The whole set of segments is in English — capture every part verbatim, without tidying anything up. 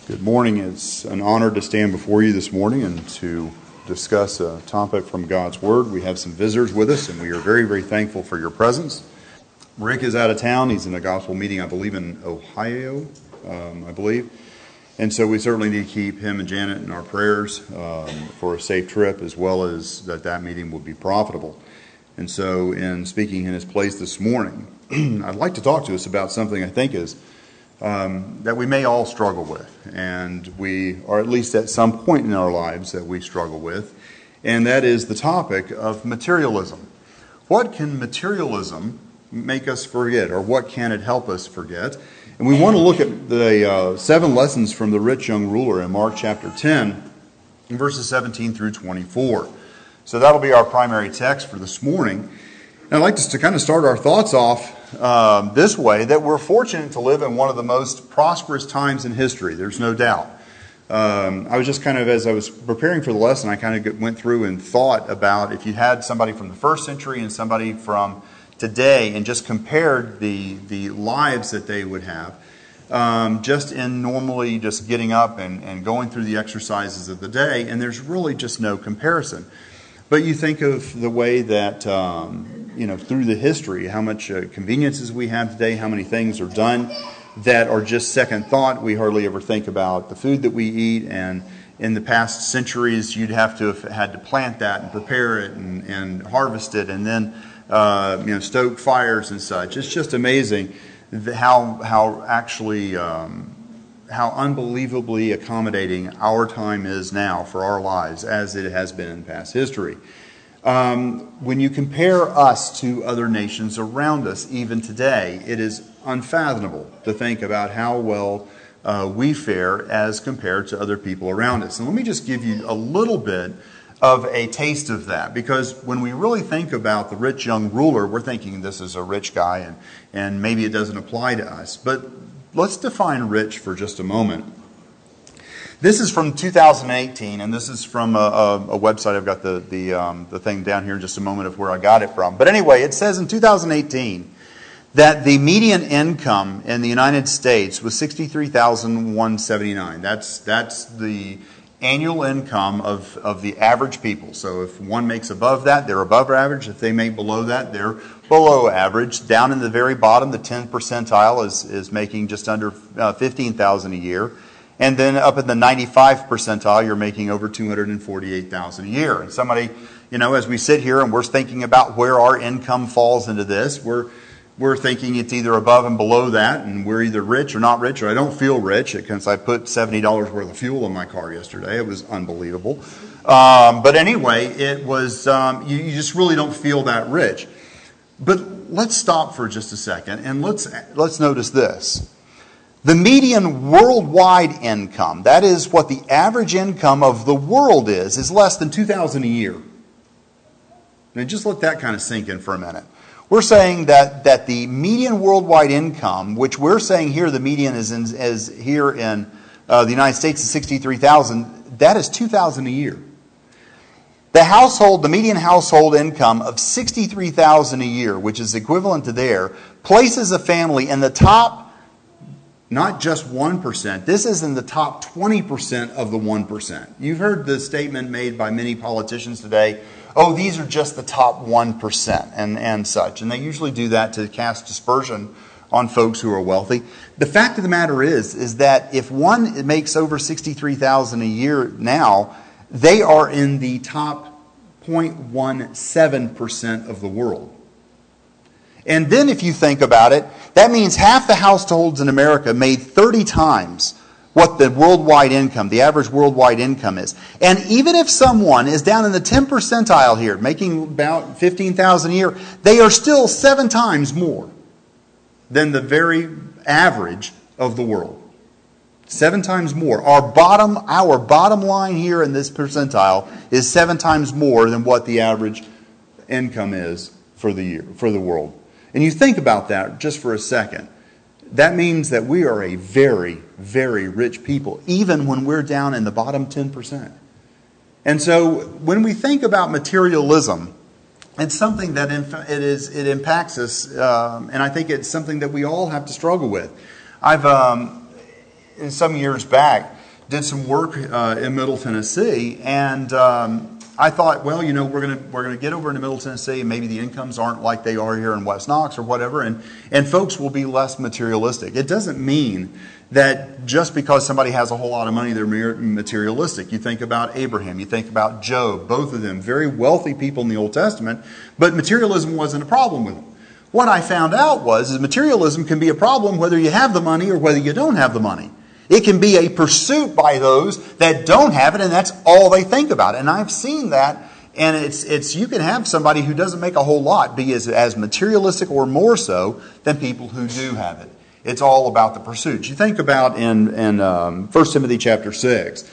Good morning. It's an honor to stand before you this morning and to discuss a topic from God's Word. We have some visitors with us, and we are very, very thankful for your presence. Rick is out of town. He's in a gospel meeting, I believe, in Ohio, um, I believe. And so we certainly need to keep him and Janet in our prayers um, for a safe trip, as well as that that meeting will be profitable. And so in speaking in his place this morning, I'd like to talk to us about something I think is Um, that we may all struggle with, and we, or at least at some point in our lives that we struggle with, and that is the topic of materialism. What can materialism make us forget, or what can it help us forget? And we want to look at the uh, seven lessons from the rich young ruler in Mark chapter ten, verses seventeen through twenty-four. So that'll be our primary text for this morning. And I'd like us to kind of start our thoughts off um, this way, that we're fortunate to live in one of the most prosperous times in history. There's no doubt. Um, I was just kind of, as I was preparing for the lesson, I kind of went through and thought about if you had somebody from the first century and somebody from today and just compared the, the lives that they would have, um, just in normally just getting up and, and going through the exercises of the day, and there's really just no comparison. But you think of the way that, um, you know, through the history, how much uh, conveniences we have today, how many things are done that are just second thought. We hardly ever think about the food that we eat, and in the past centuries, you'd have to have had to plant that and prepare it and, and harvest it, and then uh, you know, stoke fires and such. It's just amazing how how actually um, how unbelievably accommodating our time is now for our lives, as it has been in past history. Um, when you compare us to other nations around us, even today, it is unfathomable to think about how well uh, we fare as compared to other people around us. And let me just give you a little bit of a taste of that, because when we really think about the rich young ruler, we're thinking this is a rich guy, and, and maybe it doesn't apply to us. But let's define rich for just a moment. This is from two thousand eighteen, and this is from a, a, a website. I've got the the, um, the thing down here in just a moment of where I got it from. But anyway, it says in two thousand eighteen that the median income in the United States was sixty-three thousand one hundred seventy-nine dollars. That's that's the annual income of, of the average people. So if one makes above that, they're above average. If they make below that, they're below average. Down in the very bottom, the tenth percentile is, is making just under uh, fifteen thousand dollars a year. And then up in the ninety-five percentile, you're making over two hundred forty-eight thousand dollars a year. And somebody, you know, as we sit here and we're thinking about where our income falls into this, we're we're thinking it's either above and below that, and we're either rich or not rich, or I don't feel rich because I put seventy dollars worth of fuel in my car yesterday. It was unbelievable. Um, but anyway, it was, um, you, you just really don't feel that rich. But let's stop for just a second and let's let's notice this. The median worldwide income, that is what the average income of the world is, is less than two thousand dollars a year. Now just let that kind of sink in for a minute. We're saying that, that the median worldwide income, which we're saying here the median is, in, is here in uh, the United States is sixty-three thousand dollars, that is two thousand dollars a year. The household, the median household income of sixty-three thousand dollars a year, which is equivalent to there, places a family in the top, not just one percent. This is in the top twenty percent of the one percent. You've heard the statement made by many politicians today, oh, these are just the top one percent and, and such. And they usually do that to cast dispersion on folks who are wealthy. The fact of the matter is, is that if one makes over sixty-three thousand dollars a year now, they are in the top zero point one seven percent of the world. And then if you think about it, that means half the households in America made thirty times what the worldwide income, the average worldwide income is. And even if someone is down in the tenth percentile here, making about fifteen thousand dollars a year, they are still seven times more than the very average of the world. Seven times more. Our bottom, our bottom line here in this percentile is seven times more than what the average income is for the year, for the world. And you think about that just for a second. That means that we are a very, very rich people, even when we're down in the bottom ten percent. And so when we think about materialism, it's something that it is it impacts us, um, and I think it's something that we all have to struggle with. I've um, some years back, did some work uh, in Middle Tennessee, and um, I thought, well, you know, we're gonna we're gonna get over into Middle Tennessee, and maybe the incomes aren't like they are here in West Knox or whatever, and and folks will be less materialistic. It doesn't mean that just because somebody has a whole lot of money, they're materialistic. You think about Abraham, you think about Job, both of them very wealthy people in the Old Testament, but materialism wasn't a problem with them. What I found out was is materialism can be a problem whether you have the money or whether you don't have the money. It can be a pursuit by those that don't have it, and that's all they think about. And I've seen that, and it's it's you can have somebody who doesn't make a whole lot be as, as materialistic or more so than people who do have it. It's all about the pursuit. You think about in, in um, First Timothy chapter six,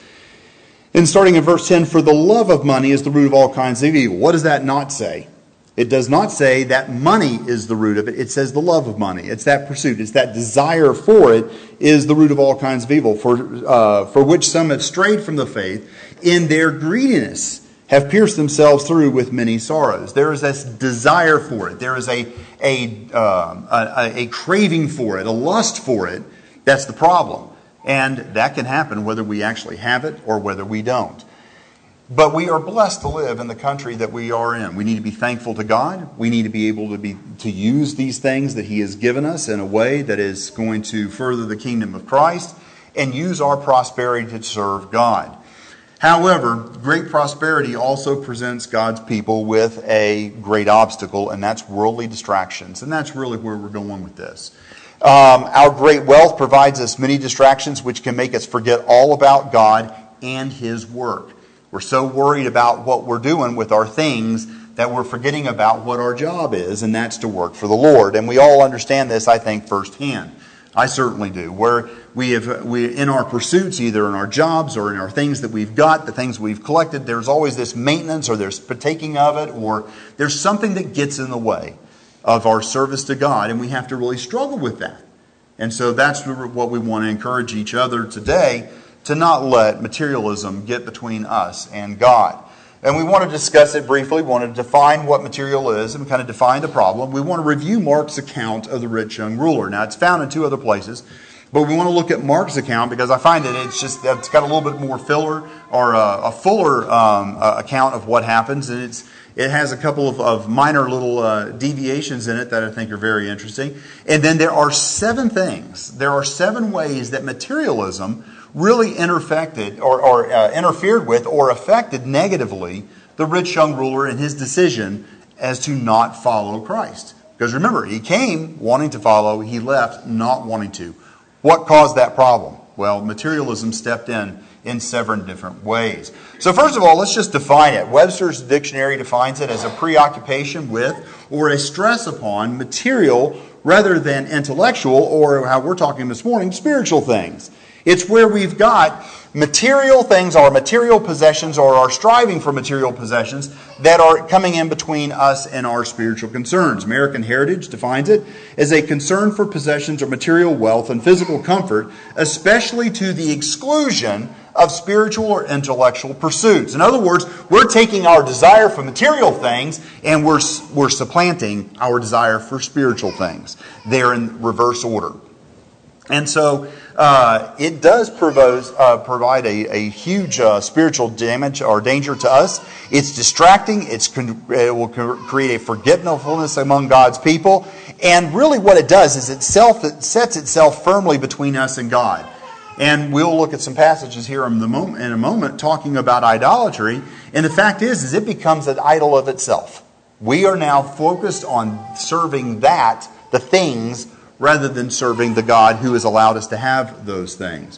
and starting in verse ten, for the love of money is the root of all kinds of evil. What does that not say? It does not say that money is the root of it. It says the love of money. It's that pursuit. It's that desire for it is the root of all kinds of evil, for uh, for which some have strayed from the faith in their greediness, have pierced themselves through with many sorrows. There is this desire for it. There is a a, um, a a craving for it, a lust for it. That's the problem. And that can happen whether we actually have it or whether we don't. But we are blessed to live in the country that we are in. We need to be thankful to God. We need to be able to be to use these things that He has given us in a way that is going to further the kingdom of Christ and use our prosperity to serve God. However, great prosperity also presents God's people with a great obstacle, and that's worldly distractions. And that's really where we're going with this. Um, our great wealth provides us many distractions which can make us forget all about God and His work. We're so worried about what we're doing with our things that we're forgetting about what our job is, and that's to work for the Lord. And we all understand this, I think, firsthand. I certainly do. Where we have, we in our pursuits, either in our jobs or in our things that we've got, the things we've collected, there's always this maintenance, or there's partaking of it, or there's something that gets in the way of our service to God, and we have to really struggle with that. And so that's what we want to encourage each other today, to not let materialism get between us and God. And we want to discuss it briefly. We want to define what material is and kind of define the problem. We want to review Mark's account of the rich young ruler. Now, it's found in two other places, but we want to look at Mark's account because I find that it's just it's got a little bit more filler or a, a fuller um, uh, account of what happens, and it's it has a couple of, of minor little uh, deviations in it that I think are very interesting. And then there are seven things. There are seven ways that materialism really interfected or, or uh, interfered with or affected negatively the rich young ruler in his decision as to not follow Christ. Because remember, he came wanting to follow, he left not wanting to. What caused that problem? Well, materialism stepped in in seven different ways. So first of all, let's just define it. Webster's dictionary defines it as a preoccupation with or a stress upon material rather than intellectual, or how we're talking this morning, spiritual things. It's where we've got material things, our material possessions, or our striving for material possessions that are coming in between us and our spiritual concerns. American Heritage defines it as a concern for possessions or material wealth and physical comfort, especially to the exclusion of spiritual or intellectual pursuits. In other words, we're taking our desire for material things and we're, we're supplanting our desire for spiritual things. They're in reverse order. And so uh, it does provide, uh, provide a, a huge uh, spiritual damage or danger to us. It's distracting. It's con- it will create a forgetfulness among God's people. And really what it does is itself, it sets itself firmly between us and God. And we'll look at some passages here in, the moment, in a moment talking about idolatry. And the fact is, is it becomes an idol of itself. We are now focused on serving that, the things, rather than serving the God who has allowed us to have those things.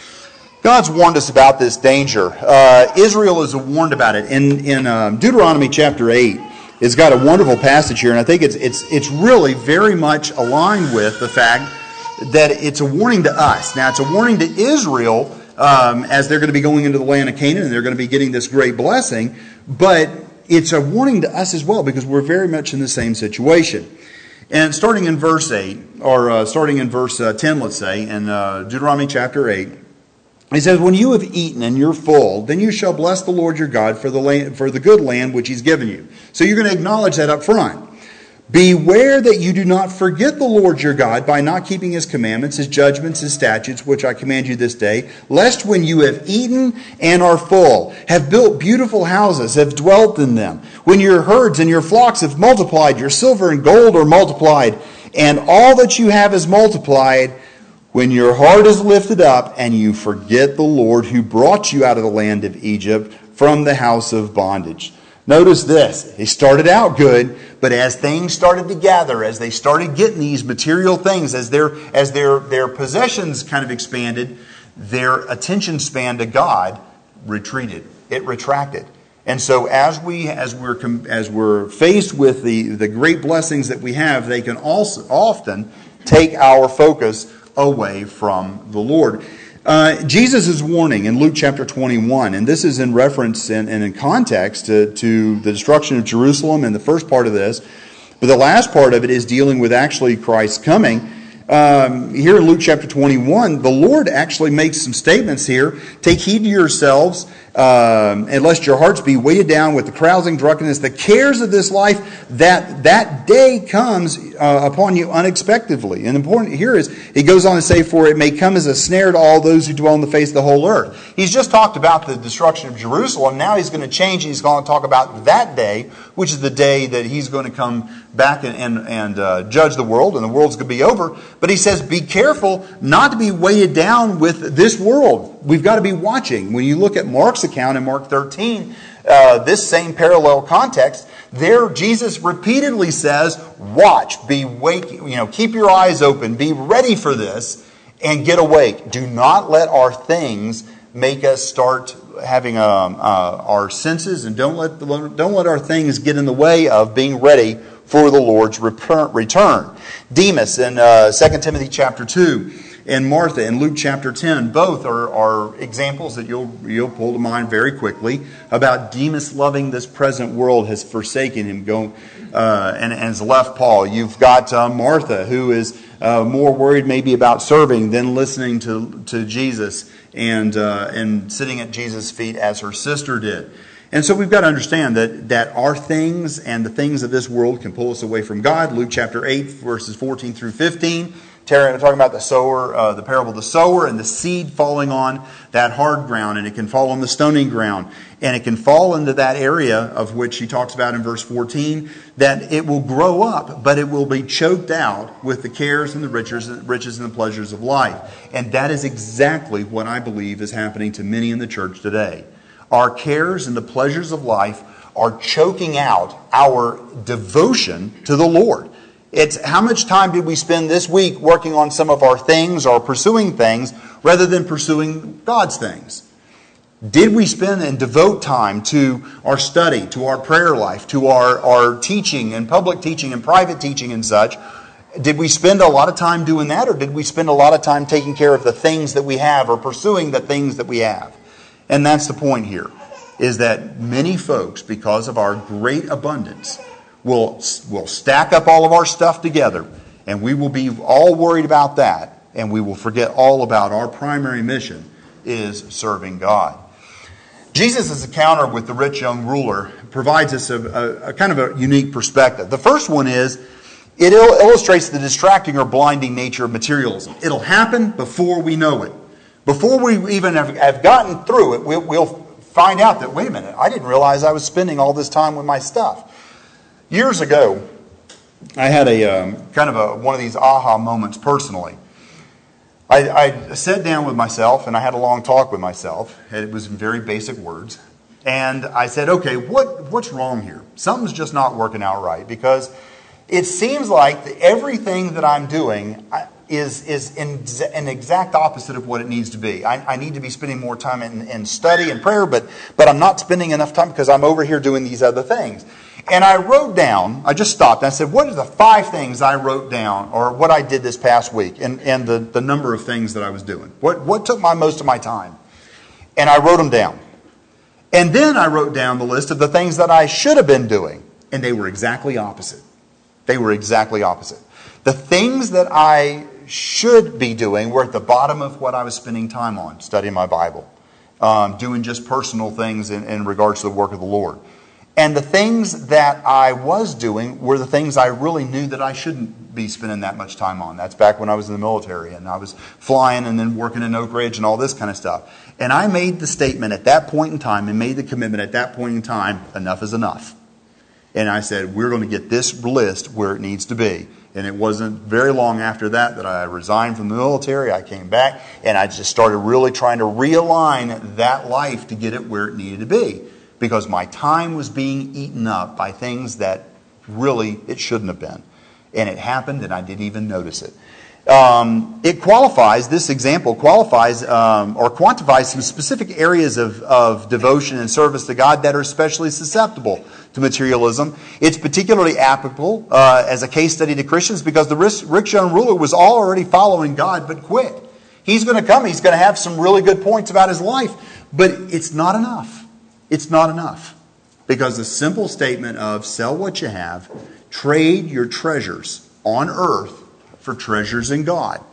God's warned us about this danger. Uh, Israel is warned about it. In, in um, Deuteronomy chapter eight, it's got a wonderful passage here, and I think it's it's it's really very much aligned with the fact that it's a warning to us. Now, it's a warning to Israel um, as they're going to be going into the land of Canaan, and they're going to be getting this great blessing, but it's a warning to us as well because we're very much in the same situation. And starting in verse eight, or uh, starting in verse uh, ten, let's say, in uh, Deuteronomy chapter eight, he says, when you have eaten and you're full, then you shall bless the Lord your God for the land, for the good land which He's given you. So you're going to acknowledge that up front. Beware that you do not forget the Lord your God by not keeping his commandments, his judgments, his statutes, which I command you this day, lest when you have eaten and are full, have built beautiful houses, have dwelt in them, when your herds and your flocks have multiplied, your silver and gold are multiplied, and all that you have is multiplied, when your heart is lifted up and you forget the Lord who brought you out of the land of Egypt from the house of bondage. Notice this. He started out good, but as things started to gather, as they started getting these material things, as their as their their possessions kind of expanded, their attention span to God retreated. It retracted. And so as we as we're as we're faced with the the great blessings that we have, they can also often take our focus away from the Lord. Uh, Jesus' warning in Luke chapter twenty-one, and this is in reference and, and in context to, to the destruction of Jerusalem and the first part of this, but the last part of it is dealing with actually Christ's coming. Um, here in Luke chapter twenty-one, the Lord actually makes some statements here. Take heed to yourselves, um, and lest your hearts be weighted down with the carousing, drunkenness, the cares of this life, that that day comes uh, upon you unexpectedly. And important here is, he goes on to say, for it may come as a snare to all those who dwell on the face of the whole earth. He's just talked about the destruction of Jerusalem. Now he's going to change, and he's going to talk about that day, which is the day that he's going to come back and, and, and uh, judge the world, and the world's going to be over. But he says, be careful not to be weighted down with this world. We've got to be watching. When you look at Mark's account in Mark thirteen, uh, this same parallel context, there Jesus repeatedly says, watch, be wake, you know, keep your eyes open, be ready for this, and get awake. Do not let our things make us start having um, uh, our senses, and don't let the, don't let our things get in the way of being ready for the Lord's return. Demas in uh, Second Timothy chapter two, and Martha in Luke chapter ten, both are, are examples that you'll you'll pull to mind very quickly about Demas loving this present world, has forsaken him, going uh, and, and has left Paul. You've got uh, Martha, who is uh, more worried maybe about serving than listening to to Jesus, and uh, and sitting at Jesus' feet as her sister did. And so we've got to understand that, that our things and the things of this world can pull us away from God. Luke chapter eight, verses fourteen through fifteen. Talking about the sower, uh, the parable of the sower, and the seed falling on that hard ground, and it can fall on the stony ground, and it can fall into that area of which he talks about in verse fourteen, that it will grow up, but it will be choked out with the cares and the riches, riches and the pleasures of life. And that is exactly what I believe is happening to many in the church today. Our cares and the pleasures of life are choking out our devotion to the Lord. It's how much time did we spend this week working on some of our things or pursuing things rather than pursuing God's things? Did we spend and devote time to our study, to our prayer life, to our, our teaching and public teaching and private teaching and such? Did we spend a lot of time doing that, or did we spend a lot of time taking care of the things that we have or pursuing the things that we have? And that's the point here, is that many folks, because of our great abundance, will will stack up all of our stuff together, and we will be all worried about that, and we will forget all about our primary mission is serving God. Jesus' encounter with the rich young ruler provides us a, a, a kind of a unique perspective. The first one is, it il- illustrates the distracting or blinding nature of materialism. It'll happen before we know it. Before we even have, have gotten through it, we'll, we'll find out that, wait a minute, I didn't realize I was spending all this time with my stuff. Years ago, I had a um, kind of a one of these aha moments personally. I, I sat down with myself, and I had a long talk with myself. And it was in very basic words. And I said, okay, what what's wrong here? Something's just not working out right, because it seems like that everything that I'm doing is is in, an exact opposite of what it needs to be. I, I need to be spending more time in, in study and prayer, but but I'm not spending enough time because I'm over here doing these other things. And I wrote down, I just stopped, and I said, what are the five things I wrote down, or what I did this past week, and, and the, the number of things that I was doing? What, what took my most of my time? And I wrote them down. And then I wrote down the list of the things that I should have been doing, and they were exactly opposite. They were exactly opposite. The things that I should be doing were at the bottom of what I was spending time on, studying my Bible, um, doing just personal things in, in regards to the work of the Lord. And the things that I was doing were the things I really knew that I shouldn't be spending that much time on. That's back when I was in the military and I was flying and then working in Oak Ridge and all this kind of stuff. And I made the statement at that point in time and made the commitment at that point in time, enough is enough. And I said, we're going to get this list where it needs to be. And it wasn't very long after that that I resigned from the military. I came back and I just started really trying to realign that life to get it where it needed to be. Because my time was being eaten up by things that really it shouldn't have been. And it happened and I didn't even notice it. Um, it qualifies, this example qualifies um, or quantifies some specific areas of, of devotion and service to God that are especially susceptible to materialism. It's particularly applicable uh, as a case study to Christians because the rich, rich young ruler was already following God but quit. He's going to come, he's going to have some really good points about his life, but it's not enough. It's not enough. Because the simple statement of sell what you have, trade your treasures on earth for treasures in God.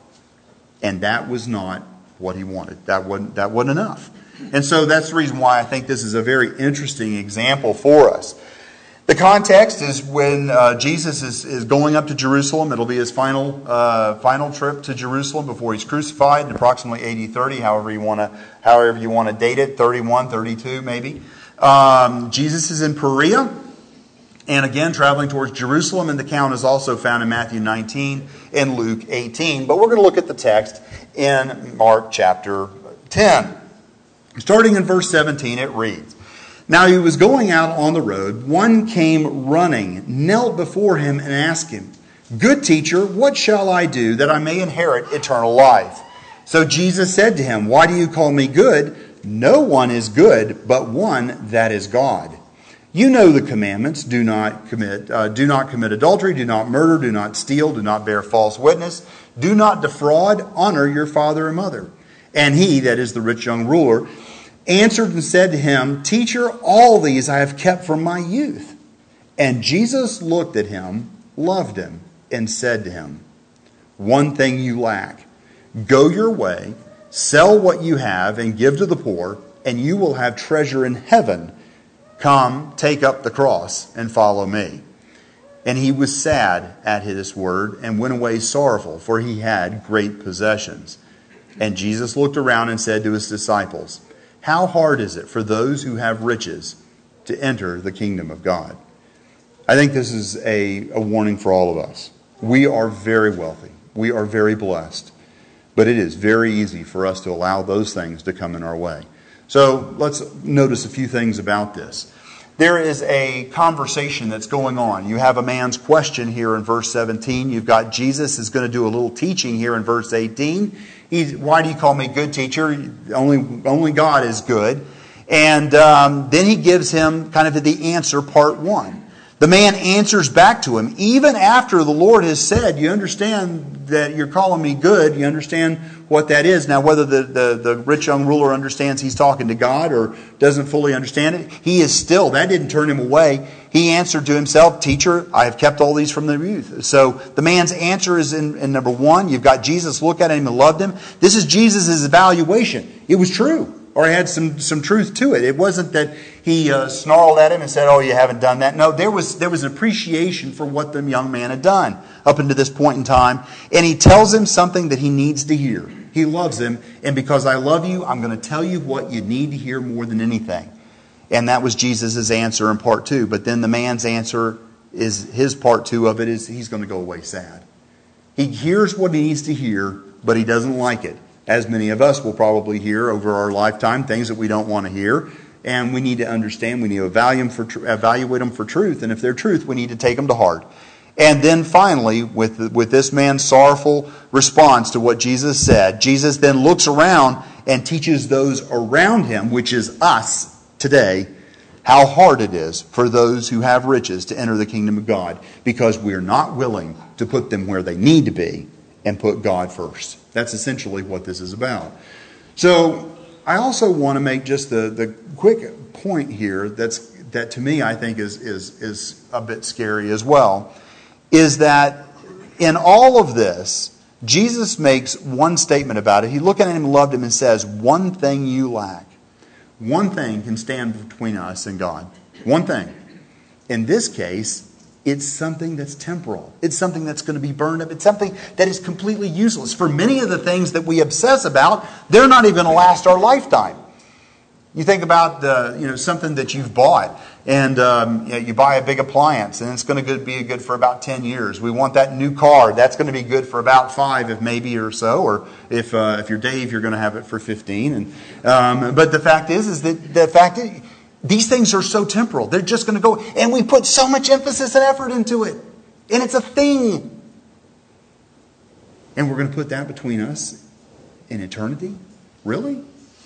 And that was not what he wanted. That wasn't, that wasn't enough. And so that's the reason why I think this is a very interesting example for us. The context is when uh, Jesus is, is going up to Jerusalem. It'll be his final uh, final trip to Jerusalem before he's crucified in approximately A D thirty, however you want to however you want to date it, thirty-one, thirty-two maybe. Um, Jesus is in Perea, and again traveling towards Jerusalem, and the account is also found in Matthew nineteen and Luke eighteen. But we're going to look at the text in Mark chapter ten. Starting in verse seventeen, it reads, "Now he was going out on the road. One came running, knelt before him, and asked him, 'Good teacher, what shall I do that I may inherit eternal life?' So Jesus said to him, 'Why do you call me good? No one is good but one, that is God. You know the commandments: do not commit, uh, do not commit adultery, do not murder, do not steal, do not bear false witness, do not defraud, honor your father and mother.' And he," that is the rich young ruler, "answered and said to him, 'Teacher, all these I have kept from my youth.' And Jesus looked at him, loved him, and said to him, 'One thing you lack. Go your way, sell what you have, and give to the poor, and you will have treasure in heaven. Come, take up the cross, and follow me.' And he was sad at his word, and went away sorrowful, for he had great possessions. And Jesus looked around and said to his disciples, 'How hard is it for those who have riches to enter the kingdom of God?'" I think this is a, a warning for all of us. We are very wealthy. We are very blessed. But it is very easy for us to allow those things to come in our way. So let's notice a few things about this. There is a conversation that's going on. You have a man's question here in verse seventeen. You've got Jesus is going to do a little teaching here in verse eighteen. He's, "Why do you call me good, teacher? Only, only God is good." And um, then he gives him kind of the answer, part one. The man answers back to him, even after the Lord has said, "You understand that you're calling me good. You understand what that is." Now, whether the, the, the rich young ruler understands he's talking to God or doesn't fully understand it, he is still, that didn't turn him away. He answered to himself, "Teacher, I have kept all these from the youth." So the man's answer is in, in number one. You've got Jesus look at him and loved him. This is Jesus' evaluation. It was true. Or it had some, some truth to it. It wasn't that he uh, snarled at him and said, "Oh, you haven't done that." No, there was there was appreciation for what the young man had done up until this point in time. And he tells him something that he needs to hear. He loves him. And because I love you, I'm going to tell you what you need to hear more than anything. And that was Jesus' answer in part two. But then the man's answer is, his part two of it is he's going to go away sad. He hears what he needs to hear, but he doesn't like it. As many of us will probably hear over our lifetime, things that we don't want to hear. And we need to understand, we need to evaluate them for, evaluate them for truth. And if they're truth, we need to take them to heart. And then finally, with, with this man's sorrowful response to what Jesus said, Jesus then looks around and teaches those around him, which is us today, how hard it is for those who have riches to enter the kingdom of God. Because we're not willing to put them where they need to be and put God first. That's essentially what this is about. So I also want to make just the, the quick point here that's that to me I think is, is, is a bit scary as well, is that in all of this, Jesus makes one statement about it. He looked at him and loved him and says, "One thing you lack." One thing can stand between us and God. One thing. In this case, it's something that's temporal. It's something that's going to be burned up. It's something that is completely useless. For many of the things that we obsess about, they're not even going to last our lifetime. You think about uh, you know something that you've bought, and um, you, know, you buy a big appliance, and it's going to be good for about ten years. We want that new car. That's going to be good for about five, if maybe or so. Or if uh, if you're Dave, you're going to have it for fifteen. And um, but the fact is, is that the fact is, these things are so temporal. They're just going to go, and we put so much emphasis and effort into it, and it's a thing. And we're going to put that between us and eternity? Really?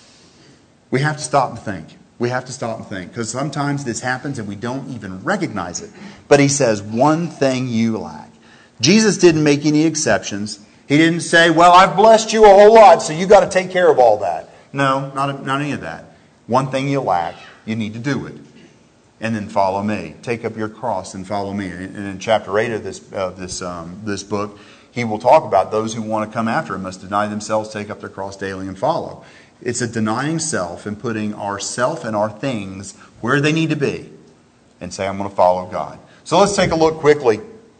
We have to stop and think. We have to stop and think. Because sometimes this happens and we don't even recognize it. But he says, one thing you lack. Jesus didn't make any exceptions. He didn't say, well, I've blessed you a whole lot, so you got to take care of all that. No, not, not any of that. One thing you lack, you need to do it. And then follow me. Take up your cross and follow me. And in chapter eight of this, of this, um, this book, he will talk about those who want to come after him must deny themselves, take up their cross daily, and follow. It's a denying self and putting ourself and our things where they need to be and say, I'm going to follow God. So let's take a look quickly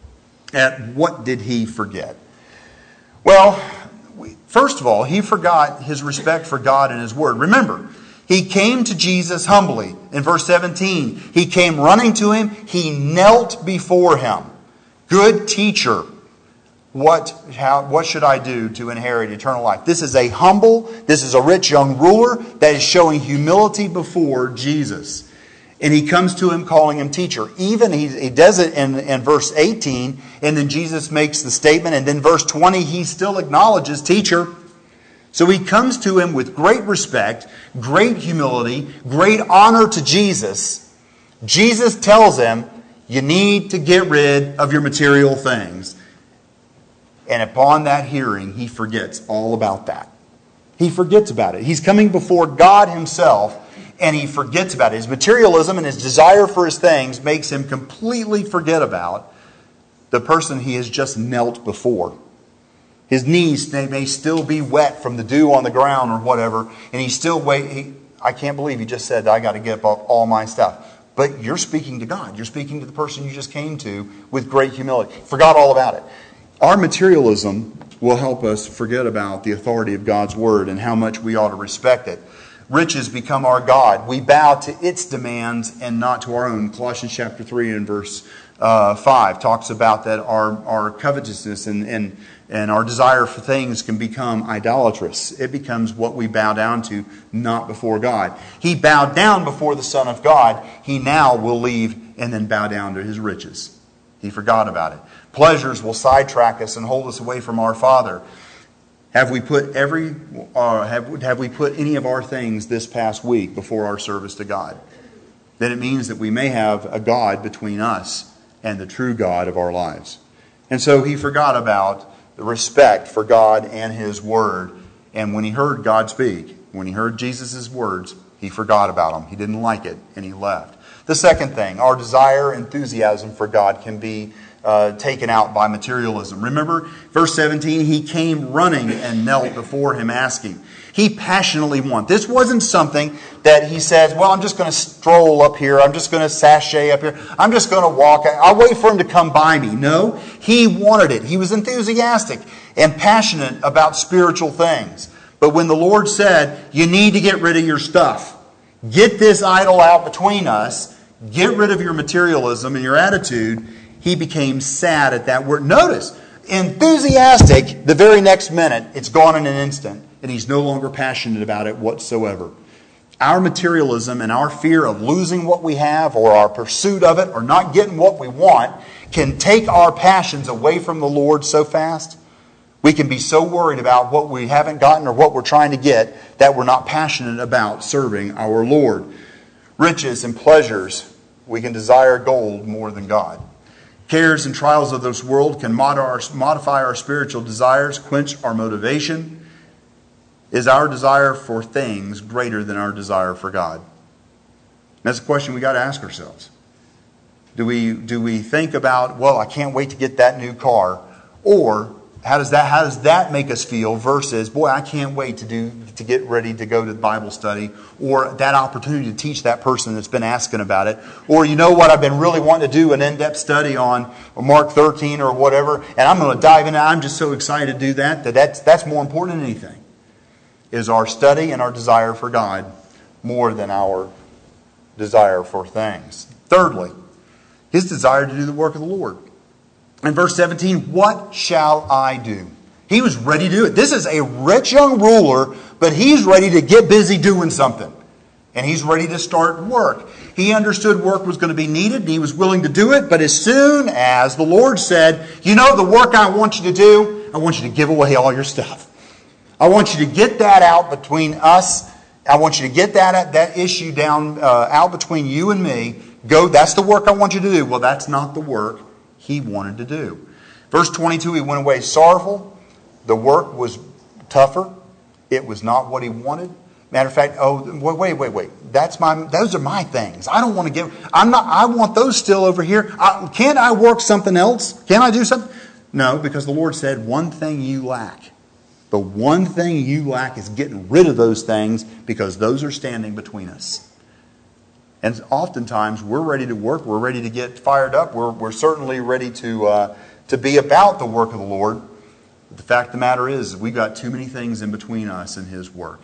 at what did he forget. Well, first of all, he forgot his respect for God and his word. Remember, he came to Jesus humbly. In verse seventeen, he came running to him. He knelt before him. Good teacher. What, how, what should I do to inherit eternal life? This is a humble, this is a rich young ruler that is showing humility before Jesus. And he comes to him calling him teacher. Even he, he does it in, in verse eighteen, and then Jesus makes the statement, and then verse twenty, he still acknowledges teacher. So he comes to him with great respect, great humility, great honor to Jesus. Jesus tells him, you need to get rid of your material things. And upon that hearing, he forgets all about that. He forgets about it. He's coming before God himself, and he forgets about it. His materialism and his desire for his things makes him completely forget about the person he has just knelt before. His knees they may still be wet from the dew on the ground or whatever, and he's still wait. He, I can't believe he just said, I got to give up all my stuff. But you're speaking to God. You're speaking to the person you just came to with great humility. Forgot all about it. Our materialism will help us forget about the authority of God's word and how much we ought to respect it. Riches become our God. We bow to its demands and not to our own. Colossians chapter three and verse uh, five talks about that our, our covetousness and, and, and our desire for things can become idolatrous. It becomes what we bow down to, not before God. He bowed down before the Son of God. He now will leave and then bow down to his riches. He forgot about it. Pleasures will sidetrack us and hold us away from our Father. Have we put every, uh, have, have we put any of our things this past week before our service to God? Then it means that we may have a God between us and the true God of our lives. And so he forgot about the respect for God and his word. And when he heard God speak, when he heard Jesus' words, he forgot about them. He didn't like it and he left. The second thing, our desire, enthusiasm for God can be Uh, taken out by materialism. Remember, verse seventeen, he came running and knelt before him asking. He passionately wanted. This wasn't something that he says, well, I'm just going to stroll up here. I'm just going to sashay up here. I'm just going to walk. I'll wait for him to come by me. No, he wanted it. He was enthusiastic and passionate about spiritual things. But when the Lord said, you need to get rid of your stuff. Get this idol out between us. Get rid of your materialism and your attitude. He became sad at that word. Notice, enthusiastic, the very next minute, it's gone in an instant, and he's no longer passionate about it whatsoever. Our materialism and our fear of losing what we have or our pursuit of it or not getting what we want can take our passions away from the Lord so fast. We can be so worried about what we haven't gotten or what we're trying to get that we're not passionate about serving our Lord. Riches and pleasures, we can desire gold more than God. Cares and trials of this world can modify our spiritual desires, quench our motivation. Is our desire for things greater than our desire for God? That's a question we got to ask ourselves. Do we do we think about, well, I can't wait to get that new car, or how does that how does that make us feel? Versus, boy, I can't wait to do to get ready to go to the Bible study, or that opportunity to teach that person that's been asking about it. Or, you know what, I've been really wanting to do an in-depth study on Mark thirteen or whatever, and I'm going to dive in. I'm just so excited to do that, that that's, that's more important than anything, is our study and our desire for God more than our desire for things. Thirdly, his desire to do the work of the Lord. In verse seventeen, what shall I do? He was ready to do it. This is a rich young ruler, but he's ready to get busy doing something. And he's ready to start work. He understood work was going to be needed, and he was willing to do it. But as soon as the Lord said, you know, the work I want you to do, I want you to give away all your stuff. I want you to get that out between us. I want you to get that, that issue down uh, out between you and me. Go, that's the work I want you to do. Well, that's not the work he wanted to do. Verse twenty-two, he went away sorrowful. The work was tougher. It was not what he wanted. Matter of fact, oh, wait, wait, wait. That's my, those are my things. I don't want to give, I'm not, I want those still over here. I, can't I work something else? Can I do something? No, because the Lord said, one thing you lack. The one thing you lack is getting rid of those things, because those are standing between us. And oftentimes we're ready to work. We're ready to get fired up. We're, we're certainly ready to, uh, to be about the work of the Lord. But the fact of the matter is, we've got too many things in between us and his work.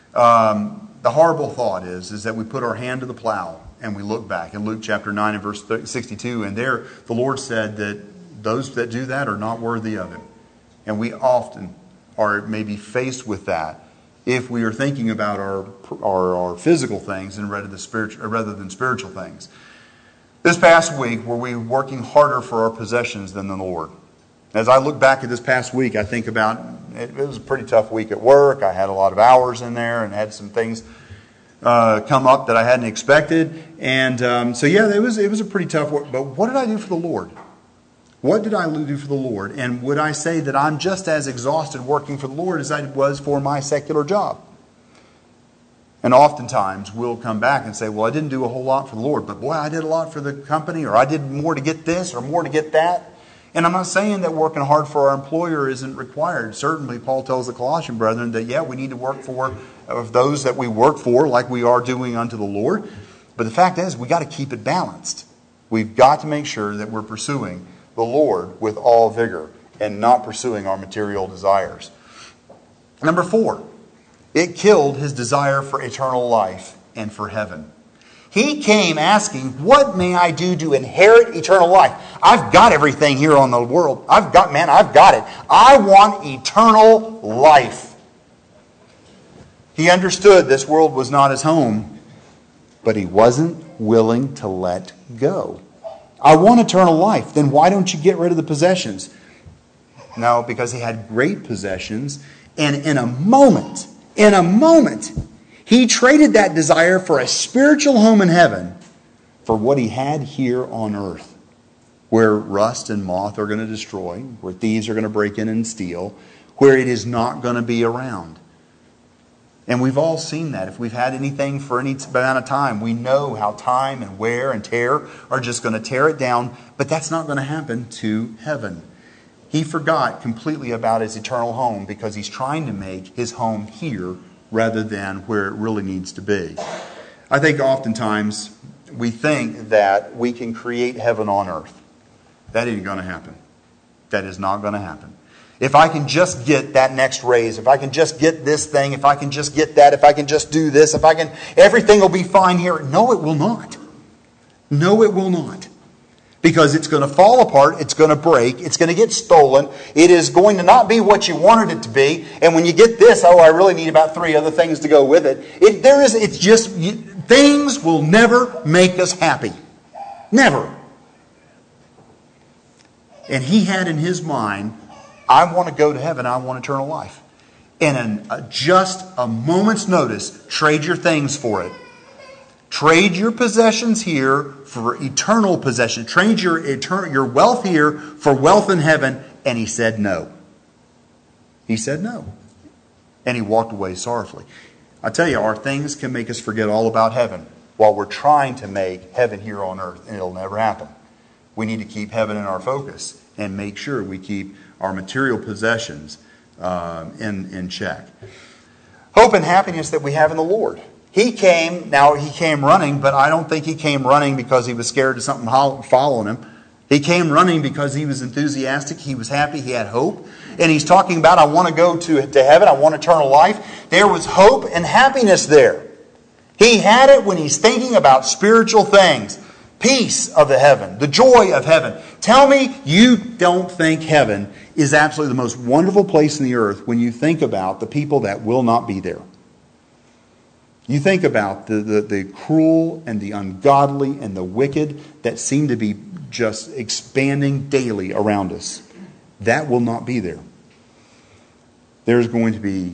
Um, the horrible thought is, is that we put our hand to the plow and we look back. In Luke chapter nine and verse sixty-two, and there the Lord said that those that do that are not worthy of him. And we often are maybe faced with that if we are thinking about our our, our physical things and rather than spiritual, rather than spiritual things. This past week, were we working harder for our possessions than the Lord? As I look back at this past week, I think about it, it was a pretty tough week at work. I had a lot of hours in there and had some things uh, come up that I hadn't expected. And um, so, yeah, it was it was a pretty tough work. But what did I do for the Lord? What did I do for the Lord? And would I say that I'm just as exhausted working for the Lord as I was for my secular job? And oftentimes we'll come back and say, well, I didn't do a whole lot for the Lord, but boy, I did a lot for the company, or I did more to get this or more to get that. And I'm not saying that working hard for our employer isn't required. Certainly, Paul tells the Colossian brethren that, yeah, we need to work for of those that we work for like we are doing unto the Lord. But the fact is, we got to keep it balanced. We've got to make sure that we're pursuing the Lord with all vigor and not pursuing our material desires. Number four, it killed his desire for eternal life and for heaven. He came asking, what may I do to inherit eternal life? I've got everything here on the world. I've got, man, I've got it. I want eternal life. He understood this world was not his home, but he wasn't willing to let go. I want eternal life. Then why don't you get rid of the possessions? No, because he had great possessions. And in a moment, in a moment, he traded that desire for a spiritual home in heaven for what he had here on earth, where rust and moth are going to destroy, where thieves are going to break in and steal, where it is not going to be around. And we've all seen that. If we've had anything for any amount of time, we know how time and wear and tear are just going to tear it down, but that's not going to happen to heaven. He forgot completely about his eternal home because he's trying to make his home here rather than where it really needs to be. I think oftentimes we think that we can create heaven on earth. That ain't going to happen. That is not going to happen. If I can just get that next raise, if I can just get this thing, if I can just get that, if I can just do this, if I can, everything will be fine here. No, it will not. No, it will not. Because it's going to fall apart, it's going to break, it's going to get stolen, it is going to not be what you wanted it to be, and when you get this, oh, I really need about three other things to go with it. It there is, it's just, you, things will never make us happy. Never. And he had in his mind, I want to go to heaven, I want eternal life. And in a, just a moment's notice, trade your things for it. Trade your possessions here for eternal possession. Trade your eternal, your wealth here for wealth in heaven. And he said no. He said no. And he walked away sorrowfully. I tell you, our things can make us forget all about heaven while we're trying to make heaven here on earth. And it'll never happen. We need to keep heaven in our focus and make sure we keep our material possessions uh, in, in check. Hope and happiness that we have in the Lord. He came, now he came running, but I don't think he came running because he was scared of something following him. He came running because he was enthusiastic, he was happy, he had hope. And he's talking about, I want to go to, to heaven, I want eternal life. There was hope and happiness there. He had it when he's thinking about spiritual things. Peace of the heaven, the joy of heaven. Tell me you don't think heaven is absolutely the most wonderful place in the earth when you think about the people that will not be there. You think about the, the, the cruel and the ungodly and the wicked that seem to be just expanding daily around us. That will not be there. There's going to be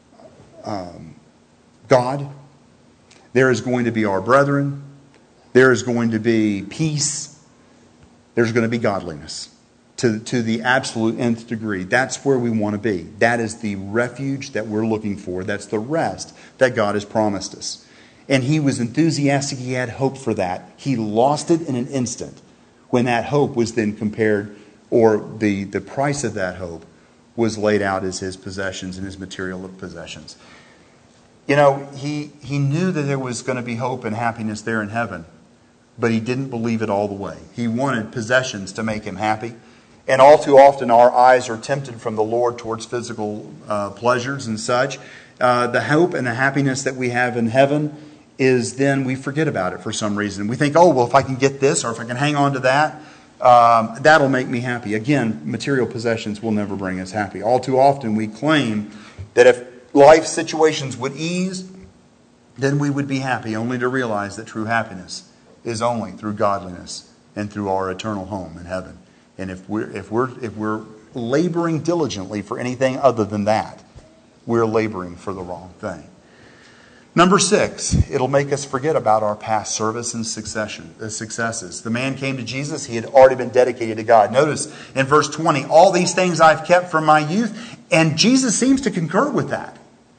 um, God. There is going to be our brethren. There is going to be peace. There's going to be godliness to, to the absolute nth degree. That's where we want to be. That is the refuge that we're looking for. That's the rest that God has promised us. And he was enthusiastic. He had hope for that. He lost it in an instant when that hope was then compared, or the, the price of that hope was laid out as his possessions and his material possessions. You know, he, he knew that there was going to be hope and happiness there in heaven, but he didn't believe it all the way. He wanted possessions to make him happy. And all too often our eyes are tempted from the Lord towards physical uh, pleasures and such. Uh, the hope and the happiness that we have in heaven is then we forget about it for some reason. We think, oh, well, if I can get this or if I can hang on to that, um, that'll make me happy. Again, material possessions will never bring us happy. All too often we claim that if life situations would ease, then we would be happy, only to realize that true happiness is only through godliness and through our eternal home in heaven. And if we're, if we're, if we're laboring diligently for anything other than that, we're laboring for the wrong thing. Number six, it'll make us forget about our past service and succession, uh, successes. The man came to Jesus. He had already been dedicated to God. Notice in verse twenty, all these things I've kept from my youth. And Jesus seems to concur with that.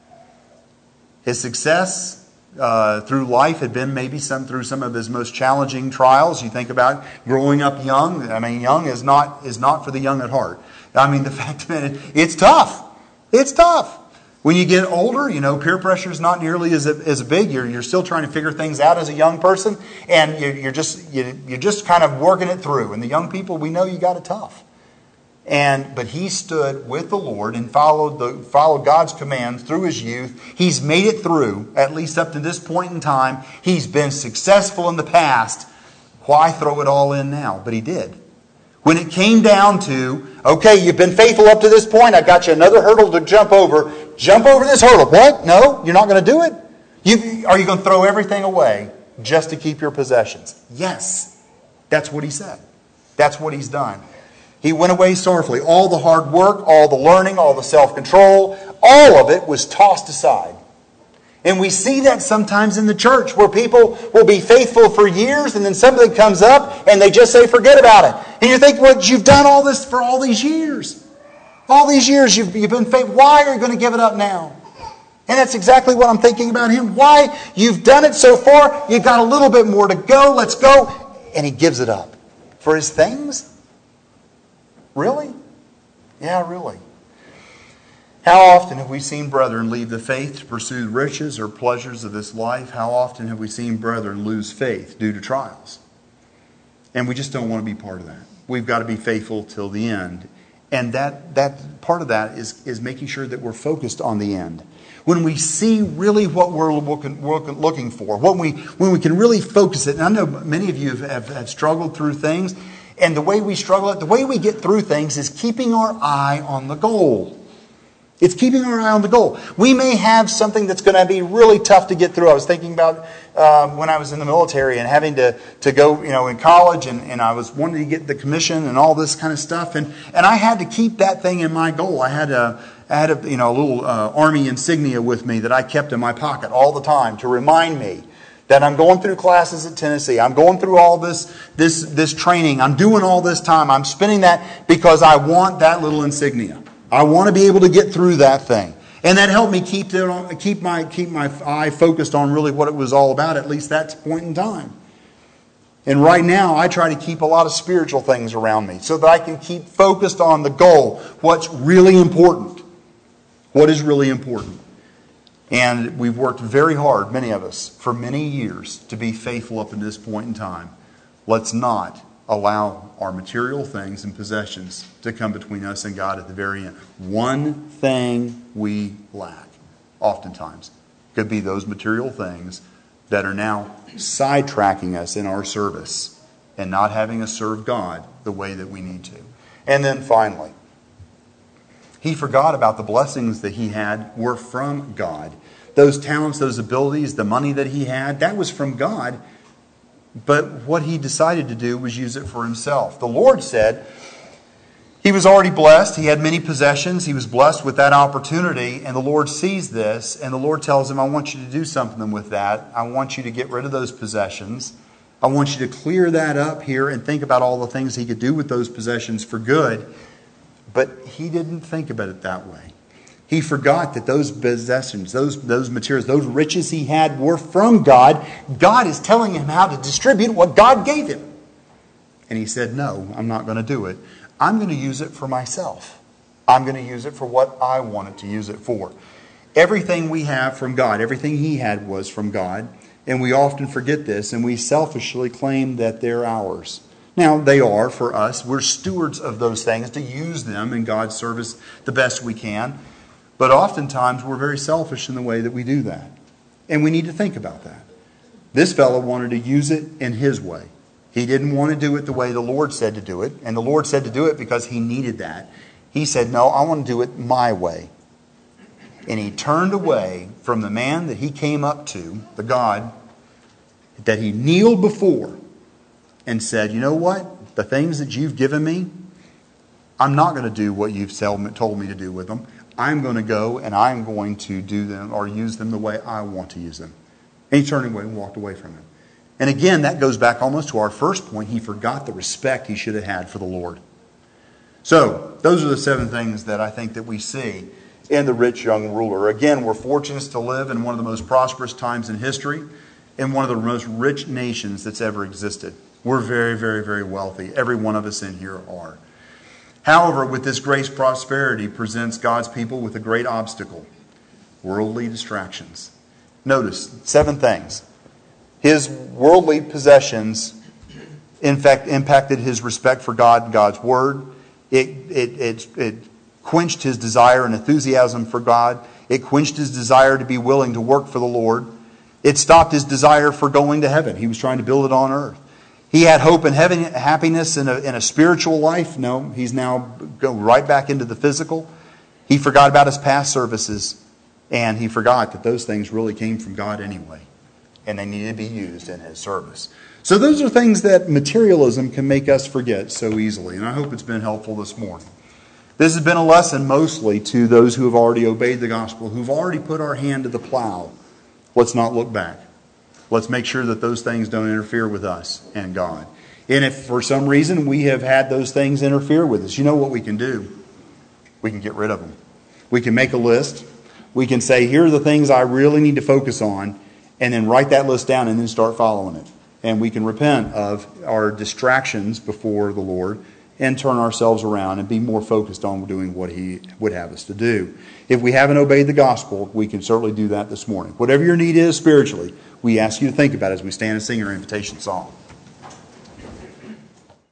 His success uh, through life had been maybe some through some of his most challenging trials. You think about growing up young. I mean, young is not is not for the young at heart. I mean, the fact that it's tough. It's tough. When you get older, you know, peer pressure is not nearly as as big. You're you're still trying to figure things out as a young person, and you're, you're just you, you're just kind of working it through. And the young people, we know you got it tough. And but he stood with the Lord and followed the followed God's commands through his youth. He's made it through, at least up to this point in time. He's been successful in the past. Why throw it all in now? But he did. When it came down to, okay, you've been faithful up to this point. I've got you another hurdle to jump over. Jump over this hurdle. What? No, you're not going to do it? You, are you going to throw everything away just to keep your possessions? Yes. That's what he said. That's what he's done. He went away sorrowfully. All the hard work, all the learning, all the self-control, all of it was tossed aside. And we see that sometimes in the church where people will be faithful for years and then something comes up and they just say, forget about it. And you think, well, you've done all this for all these years. All these years you've, you've been faithful. Why are you going to give it up now? And that's exactly what I'm thinking about him. Why? You've done it so far. You've got a little bit more to go. Let's go. And he gives it up. For his things? Really? Yeah, really. How often have we seen brethren leave the faith to pursue riches or pleasures of this life? How often have we seen brethren lose faith due to trials? And we just don't want to be part of that. We've got to be faithful till the end. And that, that part of that is, is making sure that we're focused on the end. When we see really what we're looking, we're looking for, when we, when we can really focus it. And I know many of you have, have, have struggled through things. And the way we struggle it, the way we get through things is keeping our eye on the goal. It's keeping our eye on the goal. We may have something that's going to be really tough to get through. I was thinking about um, when I was in the military and having to, to go, you know, in college, and, and I was wanting to get the commission and all this kind of stuff, and, and I had to keep that thing in my goal. I had a, I had a, you know, a little uh, Army insignia with me that I kept in my pocket all the time to remind me that I'm going through classes at Tennessee. I'm going through all this, this, this training. I'm doing all this time. I'm spending that because I want that little insignia. I want to be able to get through that thing. And that helped me keep, the, keep, my, keep my eye focused on really what it was all about, at least that point in time. And right now, I try to keep a lot of spiritual things around me so that I can keep focused on the goal, what's really important. What is really important. And we've worked very hard, many of us, for many years to be faithful up to this point in time. Let's not allow our material things and possessions to come between us and God at the very end. One thing we lack, oftentimes, could be those material things that are now sidetracking us in our service and not having us serve God the way that we need to. And then finally, he forgot about the blessings that he had were from God. Those talents, those abilities, the money that he had, that was from God. But what he decided to do was use it for himself. The Lord said he was already blessed. He had many possessions. He was blessed with that opportunity. And the Lord sees this. And the Lord tells him, I want you to do something with that. I want you to get rid of those possessions. I want you to clear that up here and think about all the things he could do with those possessions for good. But he didn't think about it that way. He forgot that those possessions, those, those materials, those riches he had were from God. God is telling him how to distribute what God gave him. And he said, no, I'm not going to do it. I'm going to use it for myself. I'm going to use it for what I wanted to use it for. Everything we have from God, everything he had was from God. And we often forget this, and we selfishly claim that they're ours. Now, they are for us. We're stewards of those things to use them in God's service the best we can. But oftentimes, we're very selfish in the way that we do that. And we need to think about that. This fellow wanted to use it in his way. He didn't want to do it the way the Lord said to do it. And the Lord said to do it because he needed that. He said, no, I want to do it my way. And he turned away from the man that he came up to, the God that he kneeled before, and said, you know what? The things that you've given me, I'm not going to do what you've told me to do with them. I'm going to go and I'm going to do them or use them the way I want to use them. And he turned away and walked away from him. And again, that goes back almost to our first point. He forgot the respect he should have had for the Lord. So, those are the seven things that I think that we see in the rich young ruler. Again, we're fortunate to live in one of the most prosperous times in history, in one of the most rich nations that's ever existed. We're very, very, very wealthy. Every one of us in here are. However, with this grace, prosperity presents God's people with a great obstacle: worldly distractions. Notice, seven things. His worldly possessions, in fact, impacted his respect for God and God's Word. It, it, it, it quenched his desire and enthusiasm for God. It quenched his desire to be willing to work for the Lord. It stopped his desire for going to heaven. He was trying to build it on earth. He had hope in heaven, happiness in a, in a spiritual life. No, he's now going right back into the physical. He forgot about his past services, and he forgot that those things really came from God anyway, and they needed to be used in his service. So those are things that materialism can make us forget so easily, and I hope it's been helpful this morning. This has been a lesson mostly to those who have already obeyed the gospel, who've already put our hand to the plow. Let's not look back. Let's make sure that those things don't interfere with us and God. And if for some reason we have had those things interfere with us, you know what we can do? We can get rid of them. We can make a list. We can say, here are the things I really need to focus on, and then write that list down and then start following it. And we can repent of our distractions before the Lord and turn ourselves around and be more focused on doing what He would have us to do. If we haven't obeyed the gospel, we can certainly do that this morning. Whatever your need is spiritually, we ask you to think about it as we stand and sing our invitation song.